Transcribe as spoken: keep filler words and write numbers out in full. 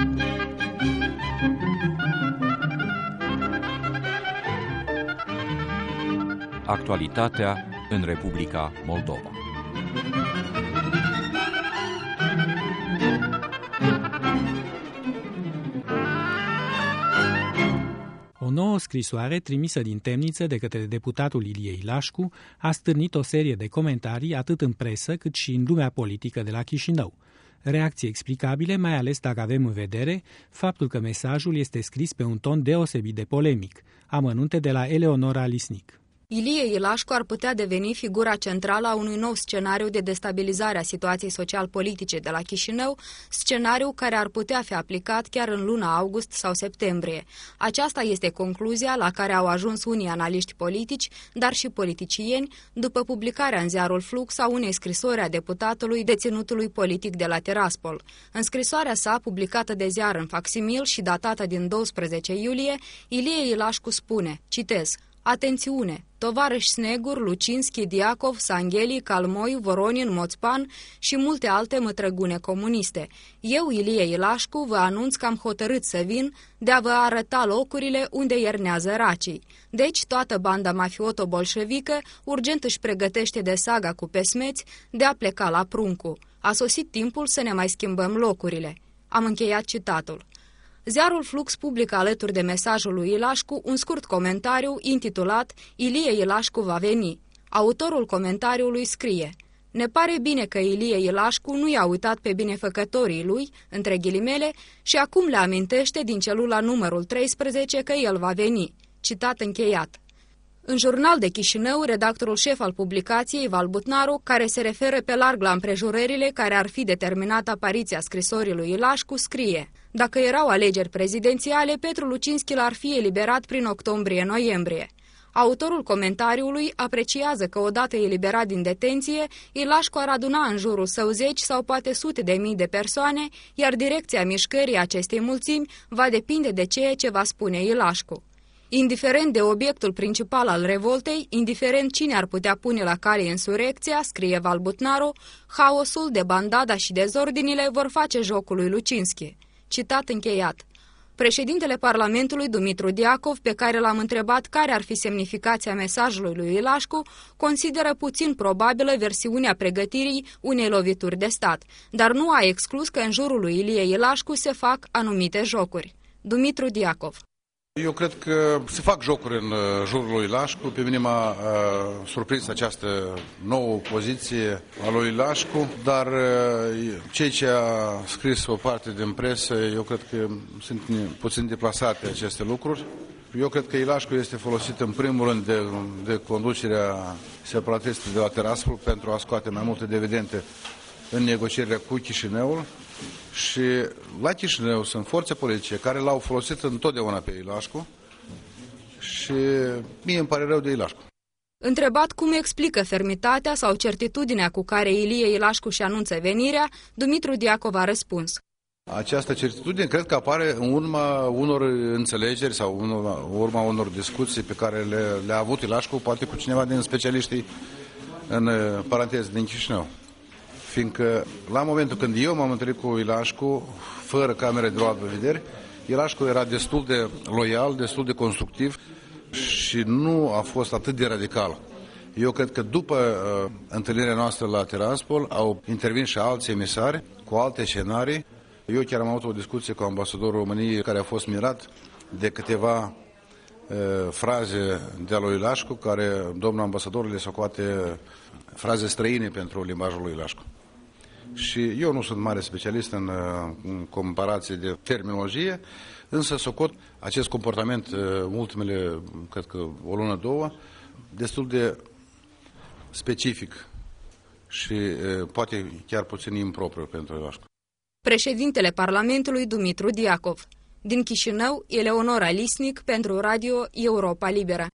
Actualitatea în Republica Moldova. O nouă scrisoare trimisă din temniță de către deputatul Ilie Ilascu a stârnit o serie de comentarii atât în presă cât și în lumea politică de la Chișinău. Reacții explicabile, mai ales dacă avem în vedere faptul că mesajul este scris pe un ton deosebit de polemic. Amănunte de la Eleonora Lisnic. Ilie Ilascu ar putea deveni figura centrală a unui nou scenariu de destabilizare a situației social-politice de la Chișinău, scenariu care ar putea fi aplicat chiar în luna august sau septembrie. Aceasta este concluzia la care au ajuns unii analiști politici, dar și politicieni, după publicarea în ziarul Flux a unei scrisori a deputatului deținutului politic de la Tiraspol. În scrisoarea sa, publicată de ziar în facsimil și datată din doisprezece iulie, Ilie Ilascu spune, citez, atențiune! Tovarăși Snegur, Lucinski, Diacov, Sangheli, Calmoi, Voronin, Moțpan și multe alte mătrăgune comuniste. Eu, Ilie Ilascu, vă anunț că am hotărât să vin de a vă arăta locurile unde iernează racii. Deci, toată banda mafioto-bolșevică urgent își pregătește de saga cu pesmeți de a pleca la Pruncu. A sosit timpul să ne mai schimbăm locurile. Am încheiat citatul. Ziarul Flux publică alături de mesajul lui Ilascu un scurt comentariu intitulat Ilie Ilascu va veni. Autorul comentariului scrie: ne pare bine că Ilie Ilascu nu i-a uitat pe binefăcătorii lui, între ghilimele, și acum le amintește din celula numărul treisprezece că el va veni. Citat încheiat. În Jurnal de Chișinău, redactorul șef al publicației, Val Butnaru, care se referă pe larg la împrejurările care ar fi determinat apariția scrisorii lui Ilascu, scrie: dacă erau alegeri prezidențiale, Petru Lucinski l-ar fi eliberat prin octombrie-noiembrie. Autorul comentariului apreciază că odată eliberat din detenție, Ilascu ar aduna în jurul său zeci sau poate sute de mii de persoane, iar direcția mișcării acestei mulțimi va depinde de ceea ce va spune Ilascu. Indiferent de obiectul principal al revoltei, indiferent cine ar putea pune la cale insurecția, scrie Val Butnaru, haosul, debandada și dezordinile vor face jocul lui Lucinski. Citat încheiat. Președintele Parlamentului, Dumitru Diacov, pe care l-am întrebat care ar fi semnificația mesajului lui Ilascu, consideră puțin probabilă versiunea pregătirii unei lovituri de stat, dar nu a exclus că în jurul lui Ilie Ilascu se fac anumite jocuri. Dumitru Diacov. Eu cred că se fac jocuri în jurul lui Ilascu. Pe mine m-a uh, surprins această nouă poziție a lui Ilascu, dar uh, cei ce a scris o parte din presă, eu cred că sunt puțin deplasate aceste lucruri. Eu cred că Ilascu este folosit în primul rând de, de conducerea separatistă de la Tiraspol pentru a scoate mai multe dividende în negocierile cu Chișinăul. Și la Chișinău sunt forțe politice care l-au folosit întotdeauna pe Ilascu și mie îmi pare rău de Ilascu. Întrebat cum explică fermitatea sau certitudinea cu care Ilie Ilascu și anunță venirea, Dumitru Diacov a răspuns. Această certitudine cred că apare în urma unor înțelegeri sau în urma unor discuții pe care le, le-a avut Ilascu, poate cu cineva din specialiștii în paranteză din Chișinău. Fiindcă la momentul când eu m-am întâlnit cu Ilascu, fără camere de luat vedere, Ilascu era destul de loial, destul de constructiv și nu a fost atât de radical. Eu cred că după uh, întâlnirea noastră la Tiraspol au intervenit și alți emisari cu alte scenarii. Eu chiar am avut o discuție cu ambasadorul României care a fost mirat de câteva uh, fraze de-a lui Ilascu, care domnul ambasador le socoate fraze străine pentru limbajul lui Ilascu. Și eu nu sunt mare specialist în, în comparație de terminologie, însă socot acest comportament ultimele, cred că o lună, două, destul de specific și poate chiar puțin impropriu pentru Ilascu. Președintele Parlamentului, Dumitru Diacov. Din Chișinău, Eleonora Lisnic pentru Radio Europa Liberă.